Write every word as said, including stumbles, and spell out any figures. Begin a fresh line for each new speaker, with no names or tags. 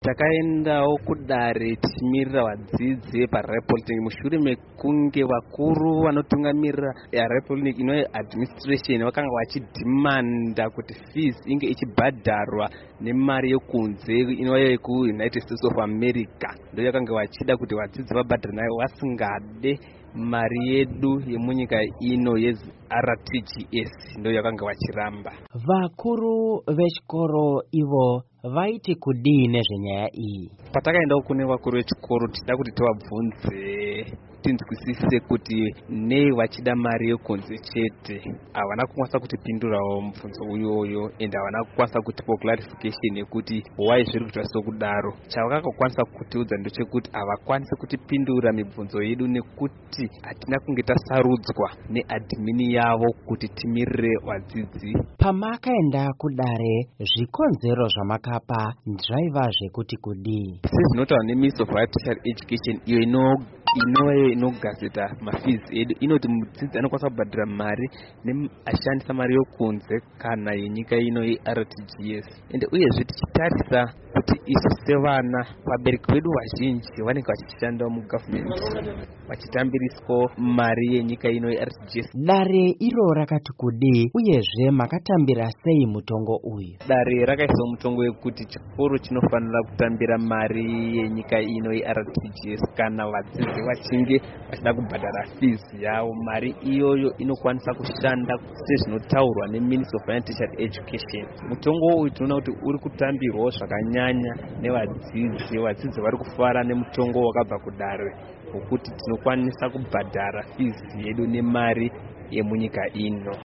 Takaendawo kudare tichimirira vadzidzi paRail Polytechnic mushure mekunge vakuru vanotungamirira Rail Polytechnic ino administration vakanga vachidhimanda kuti fees inge ichibhadharwa nemari yekunze inova yeku-United States of America. Ndo yakanga vachida kuti vadzidzi vabhadhare nayo vasingade mari yedu yemunyika ino ye-R T G S ndo yakanga vachiramba.
Vakuru vechikoro ivo vaiti kudii nezvenyaya iyi?
Patakaendawo kune vakuru vechikoro tida kuti tivabvunze tinzwisise kuti nei vachida mari yekunze chete. Havana kukwanisa kutipindurawo mubvunzo uyoyo ende havana kukwanisa kutipa clarification yekuti why zviri kuitwa sokudaro. Chavakakwanisa kutiudza ndechekuti havakwanisi kutipindura mibvunzo yedu nekuti hatina kunge tasarudzwa neadhimini yavo kuti timirire vadzidzi.
Pamakaenda kudare zvikonzero zvamakapa zvaiva zvekuti kudii?
Sezvinotaurwa neMinistry of Higher Tertiary Education iyo ino inovayo inogazeta mafees edu inoti mudzidzi anokwanisa kubhadhira mari ashandisa mari yokunze kana yenyika ino ye-R T G S. Ende uyezve tichitarisa kuti isu sevana vabereki vedu vazhinji vanenge vachishanda mugovernment vachitambiriswa mari yenyika ino ye-R T G S.
Dare iro rakati kudii uyezve makatambira sei mutongo uyu?
Dare rakaiswa mutongo wekuti chikoro chinofanira kutambira mari yenyika ino ye-R T G S kana vadzidzi vachinge vachida kubhadhara fees yavo. Mari iyoyo inokwanisa kushanda sezvinotaurwa neMinistry of Higher Tertiary Education. Mutongo uyu tinoona kuti uri kutambirwawo zvakanyanya nevadzidzi. Vadzidzi vari kufara nemutongo wakabva kudare wekuti tinokwanisa kubhadhara fees yedu nemari yemunyika ino.